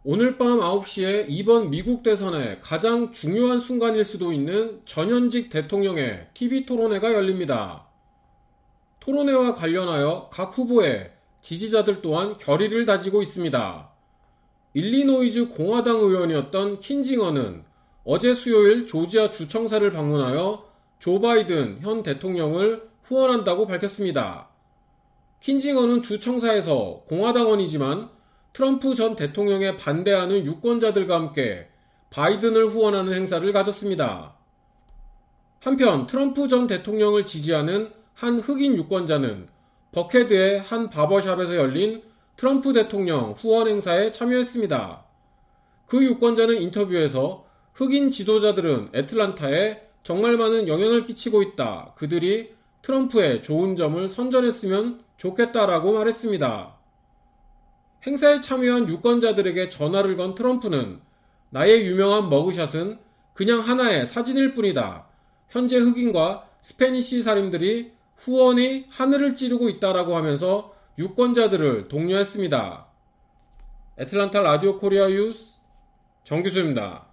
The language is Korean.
오늘 밤 9시에 이번 미국 대선의 가장 중요한 순간일 수도 있는 전현직 대통령의 TV 토론회가 열립니다. 토론회와 관련하여 각 후보의 지지자들 또한 결의를 다지고 있습니다. 일리노이주 공화당 의원이었던 킨징어는 어제 수요일 조지아 주청사를 방문하여 조 바이든 현 대통령을 후원한다고 밝혔습니다. 킨징어는 주청사에서 공화당원이지만 트럼프 전 대통령에 반대하는 유권자들과 함께 바이든을 후원하는 행사를 가졌습니다. 한편 트럼프 전 대통령을 지지하는 한 흑인 유권자는 버캐드의 한 바버샵에서 열린 트럼프 대통령 후원 행사에 참여했습니다. 그 유권자는 인터뷰에서 흑인 지도자들은 애틀란타에 정말 많은 영향을 끼치고 있다. 그들이 트럼프의 좋은 점을 선전했으면 좋겠다라고 말했습니다. 행사에 참여한 유권자들에게 전화를 건 트럼프는 나의 유명한 머그샷은 그냥 하나의 사진일 뿐이다. 현재 흑인과 스페니시 사람들이 후원이 하늘을 찌르고 있다라고 하면서 유권자들을 독려했습니다. 애틀란타 라디오 코리아 뉴스 정규수입니다.